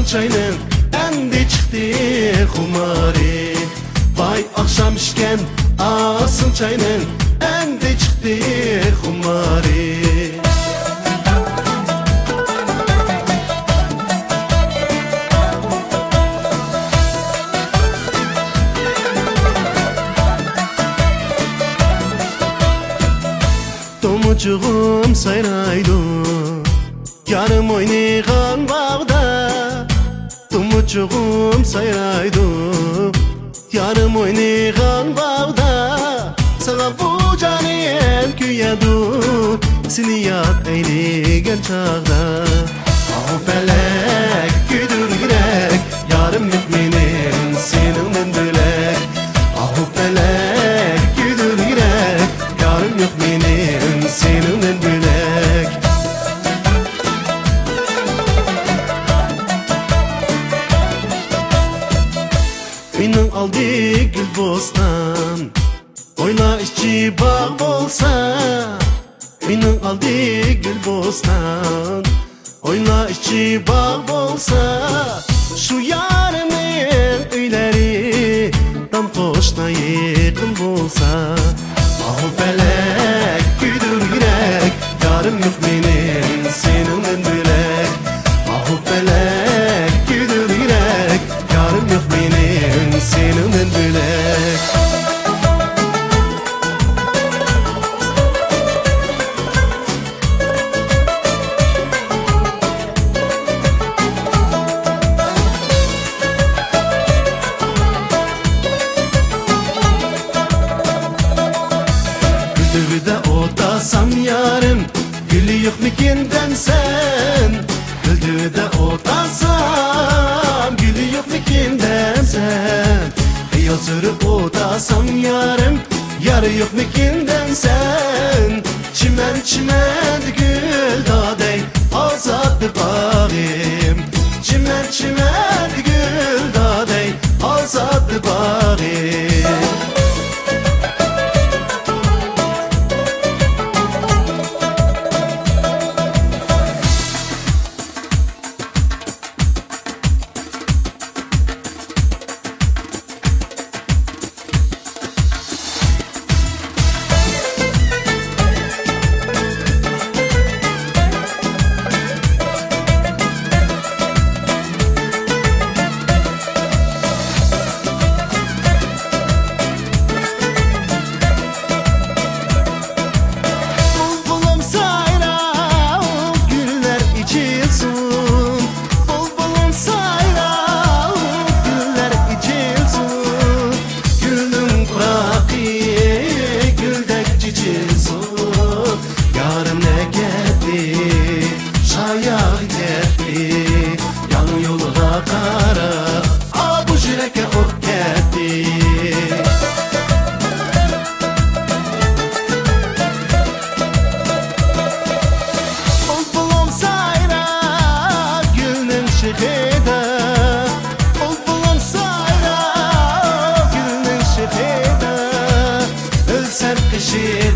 çayının endi çıktı kumari. Vay akşam içken asıl çayının endi çıktı kumari. Tomucuğum sayraydı yarım oynayan bağda. Tomucuğum sayraydı yarım oynayan bağda. Sana bu canım küyadu seni yad eyleyen çağda. Ah felek güdür girek yarım yok benim seninle bölek. Ah felek güdür girek yarım yok benim seninle bölek. Benim aldı gül bostan oyla içi bağ bolsa. Benim aldı gül bostan oyla içi bağ bolsa. Şu yarımın öyleri tam hoşna yakın bolsa. Ah felek güdür girek yarım yok benim seninle bölek. Ah felek güdür girek yarım yok benim seninle bölek. Güldürde otasam yarım gülü yok mu kinden sen. Güldürde otasam gülü yok mu kinden sen. Yol sürüp otasam yarım yarı yok mu kinden sen. Çimen çimen gül dadey azad bağım. Çimen çimen gül dadey azad bağım. Yarım ne geldi, şayar geldi. Yan yolda kara, bu jüreke ok geldi. Ol bulum sayra, gülün şehide. Ol bulum sayra, gülün şehide. Ölsem kışı